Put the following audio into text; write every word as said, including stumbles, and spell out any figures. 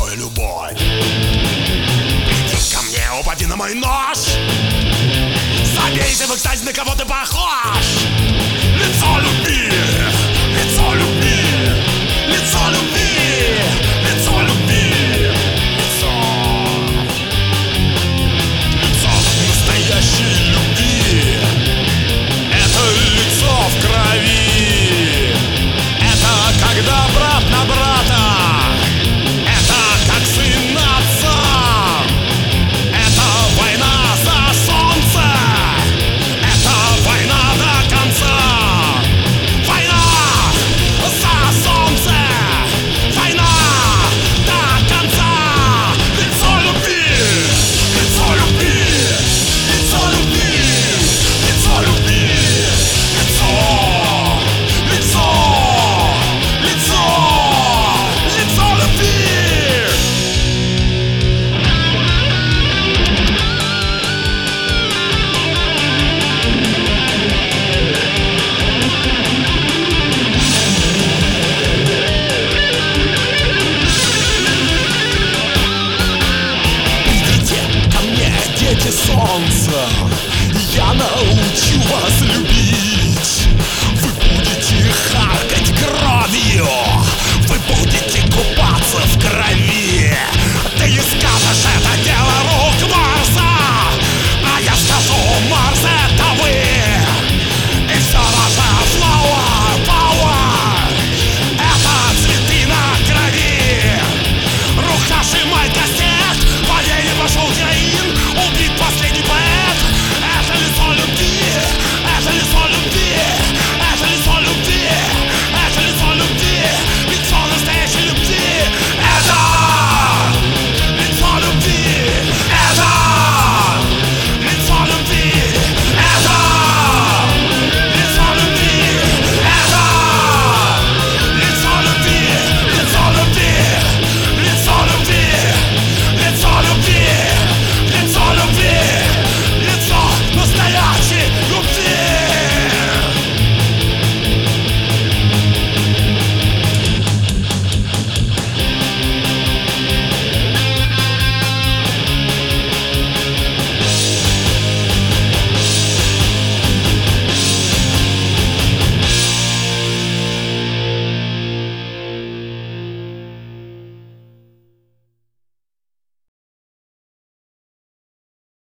мою любовь. Приди ко мне, упади на мой нож, забейся в экстазе, на кого ты похож. Лицо любви, лицо любви, лицо любви, лицо любви, лицо, лицо настоящей любви. Это лицо в крови, это когда брат на брата, это как сын на отца, это война за солнце, это война до конца. Война за солнце, война до конца. Лицо любви, лицо любви, лицо любви, лицо любви, лицо, лицо, лицо, лицо любви. Идите ко мне, дети солнца, я научу вас любить.